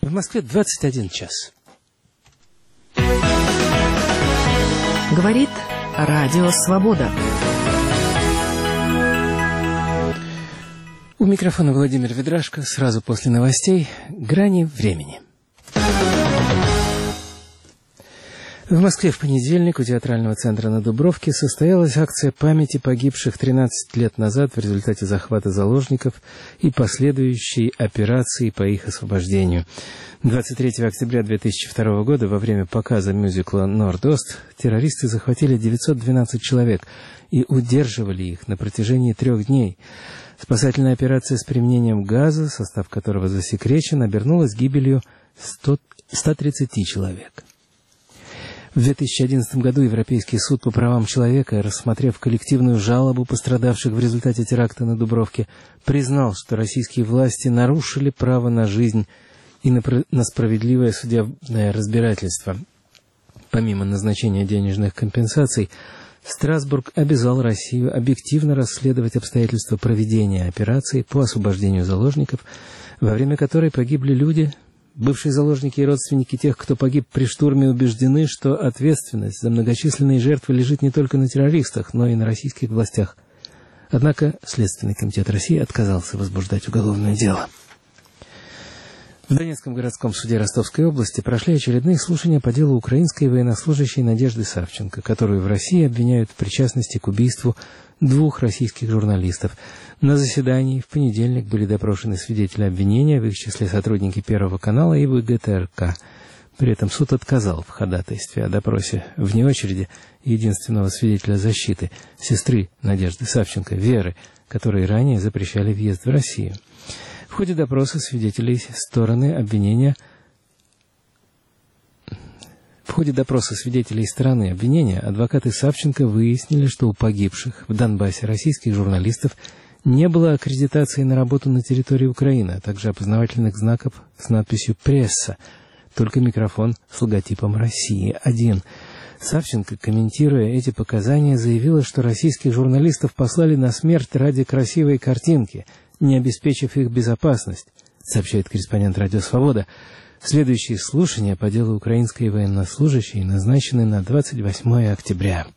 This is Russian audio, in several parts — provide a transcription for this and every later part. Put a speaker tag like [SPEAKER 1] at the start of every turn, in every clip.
[SPEAKER 1] В Москве 21 час.
[SPEAKER 2] Говорит Радио Свобода.
[SPEAKER 1] У микрофона Владимир Ведрашко. Сразу после новостей «Грани времени». В Москве в понедельник у Театрального центра на Дубровке состоялась акция памяти погибших 13 лет назад в результате захвата заложников и последующей операции по их освобождению. 23 октября 2002 года во время показа мюзикла «Норд-Ост» террористы захватили 912 человек и удерживали их на протяжении 3 дней. Спасательная операция с применением газа, состав которого засекречен, обернулась гибелью 130 человек. В 2011 году Европейский суд по правам человека, рассмотрев коллективную жалобу пострадавших в результате теракта на Дубровке, признал, что российские власти нарушили право на жизнь и на справедливое судебное разбирательство. Помимо назначения денежных компенсаций, Страсбург обязал Россию объективно расследовать обстоятельства проведения операции по освобождению заложников, во время которой погибли люди. Бывшие заложники и родственники тех, кто погиб при штурме, убеждены, что ответственность за многочисленные жертвы лежит не только на террористах, но и на российских властях. Однако Следственный комитет России отказался возбуждать уголовное дело. В Донецком городском суде Ростовской области прошли очередные слушания по делу украинской военнослужащей Надежды Савченко, которую в России обвиняют в причастности к убийству 2 российских журналистов. На заседании в понедельник были допрошены свидетели обвинения, в их числе сотрудники Первого канала и ВГТРК. При этом суд отказал в ходатайстве о допросе вне очереди единственного свидетеля защиты, сестры Надежды Савченко, Веры, которой ранее запрещали въезд в Россию. В ходе допроса свидетелей стороны обвинения адвокаты Савченко выяснили, что у погибших в Донбассе российских журналистов не было аккредитации на работу на территории Украины, а также опознавательных знаков с надписью «Пресса», только микрофон с логотипом «России-1». Савченко, комментируя эти показания, заявила, что российских журналистов послали на смерть ради красивой картинки, не обеспечив их безопасность, сообщает корреспондент «Радио Свобода». Следующие слушания по делу украинской военнослужащей назначены на 28 октября.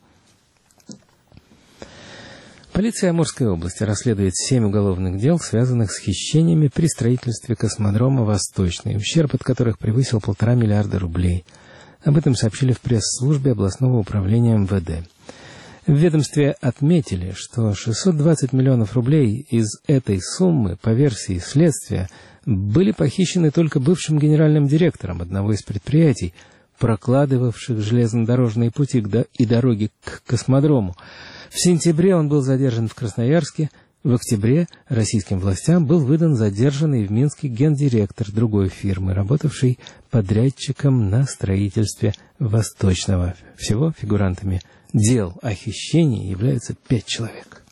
[SPEAKER 1] Полиция Амурской области расследует 7 уголовных дел, связанных с хищениями при строительстве космодрома «Восточный», ущерб от которых превысил 1,5 миллиарда рублей. Об этом сообщили в пресс-службе областного управления МВД. В ведомстве отметили, что 620 миллионов рублей из этой суммы, по версии следствия, были похищены только бывшим генеральным директором одного из предприятий, прокладывавших железнодорожные пути и дороги к космодрому. В сентябре он был задержан в Красноярске. В октябре российским властям был выдан задержанный в Минске гендиректор другой фирмы, работавший подрядчиком на строительстве Восточного. Всего фигурантами дел о хищении являются 5 человек.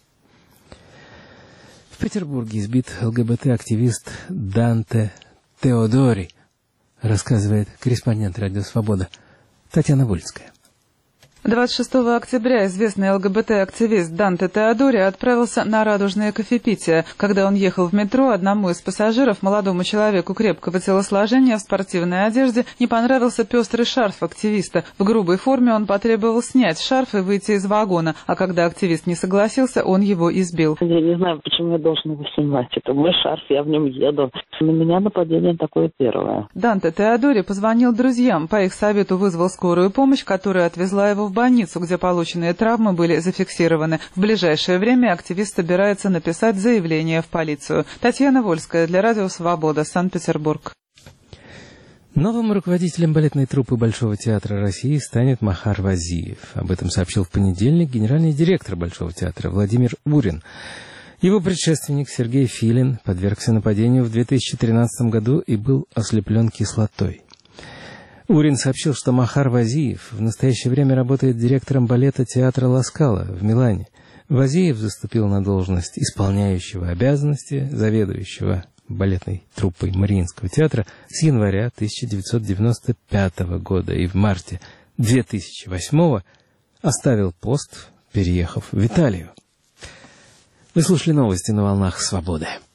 [SPEAKER 1] В Петербурге избит ЛГБТ-активист Данте Теодори, рассказывает корреспондент «Радио Свобода» Татьяна Вольская.
[SPEAKER 3] 26 октября известный ЛГБТ-активист Данте Теодори отправился на радужное кофепитие. Когда он ехал в метро, одному из пассажиров, молодому человеку крепкого телосложения в спортивной одежде, не понравился пестрый шарф активиста. В грубой форме он потребовал снять шарф и выйти из вагона, а когда активист не согласился, он его избил.
[SPEAKER 4] Я не знаю, почему я должен его снимать. Это мой шарф, я в нем еду. На меня нападение такое первое.
[SPEAKER 3] Данте Теодори позвонил друзьям. По их совету вызвал скорую помощь, которая отвезла его в больницу, где полученные травмы были зафиксированы. В ближайшее время активист собирается написать заявление в полицию. Татьяна Вольская для Радио Свобода, Санкт-Петербург.
[SPEAKER 1] Новым руководителем балетной труппы Большого театра России станет Махар Вазиев. Об этом сообщил в понедельник генеральный директор Большого театра Владимир Урин. Его предшественник Сергей Филин подвергся нападению в 2013 году и был ослеплен кислотой. Урин сообщил, что Махар Вазиев в настоящее время работает директором балета театра Ла Скала в Милане. Вазиев заступил на должность исполняющего обязанности заведующего балетной труппой Мариинского театра с января 1995 года и в марте 2008 оставил пост, переехав в Италию. Вы слушали новости на волнах Свободы.